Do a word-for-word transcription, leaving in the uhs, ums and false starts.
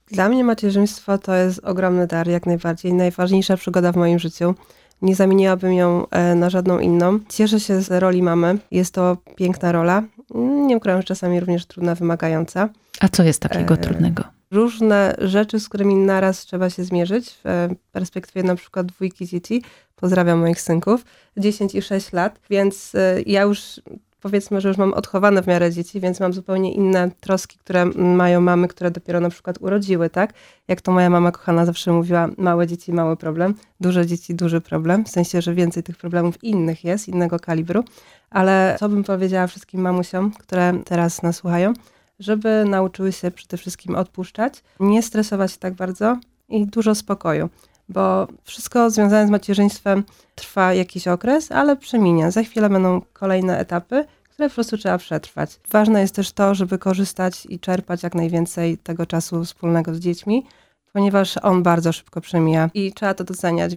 Dla mnie macierzyństwo to jest ogromny dar, jak najbardziej. Najważniejsza przygoda w moim życiu. Nie zamieniłabym ją na żadną inną. Cieszę się z roli mamy. Jest to piękna rola. Nie ukrywam, że czasami również trudna, wymagająca. A co jest takiego e... trudnego? Różne rzeczy, z którymi naraz trzeba się zmierzyć. W perspektywie na przykład dwójki dzieci. Pozdrawiam moich synków. dziesięć i sześć lat, więc ja już... Powiedzmy, że już mam odchowane w miarę dzieci, więc mam zupełnie inne troski, które mają mamy, które dopiero na przykład urodziły, tak? Jak to moja mama kochana zawsze mówiła, małe dzieci, mały problem, duże dzieci, duży problem, w sensie, że więcej tych problemów innych jest, innego kalibru, ale co bym powiedziała wszystkim mamusiom, które teraz nas słuchają, żeby nauczyły się przede wszystkim odpuszczać, nie stresować się tak bardzo i dużo spokoju. Bo wszystko związane z macierzyństwem trwa jakiś okres, ale przeminie. Za chwilę będą kolejne etapy, które po prostu trzeba przetrwać. Ważne jest też to, żeby korzystać i czerpać jak najwięcej tego czasu wspólnego z dziećmi, ponieważ on bardzo szybko przemija i trzeba to doceniać.